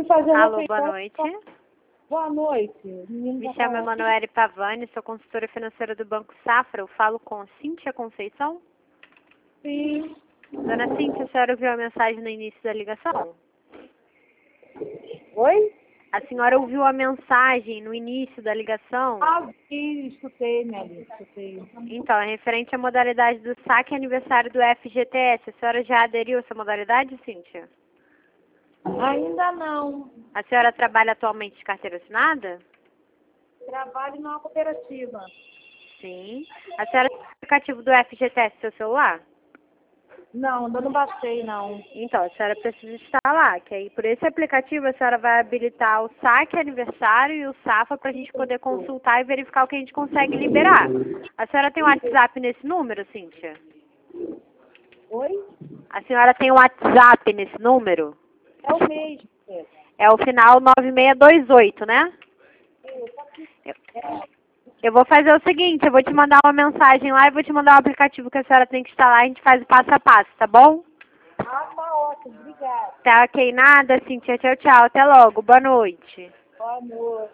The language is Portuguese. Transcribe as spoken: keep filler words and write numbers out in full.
fui fazer Alô, refeição. boa noite. Boa noite. Menino Me tá chamo falando. Emanuele Pavani, sou consultora financeira do Banco Safra. Eu falo com Cíntia Conceição. Sim. Dona Cíntia, a senhora ouviu a mensagem no início da ligação? Oi? A senhora ouviu a mensagem no início da ligação? Ah, sim, escutei, minha linda, escutei. Então, é referente à modalidade do saque aniversário do F G T S. A senhora já aderiu a essa modalidade, Cíntia? Ainda não. A senhora trabalha atualmente de carteira assinada? Trabalho numa cooperativa. Sim. A senhora tem o aplicativo do F G T S no seu celular? Não, ainda não baixei, não. Então, a senhora precisa instalar, que aí por esse aplicativo a senhora vai habilitar o saque aniversário e o Safra para a gente poder consultar e verificar o que a gente consegue liberar. A senhora tem o WhatsApp nesse número, Cíntia? Oi? A senhora tem o WhatsApp nesse número? É o mesmo. É. É o final nove seis dois oito, né? Eu, eu vou fazer o seguinte, eu vou te mandar uma mensagem lá e vou te mandar o aplicativo que a senhora tem que instalar e a gente faz o passo a passo, tá bom? Ah, tá ótimo. Obrigada. Tá ok, nada, Cíntia. Tchau, tchau. Até logo. Boa noite. Boa noite.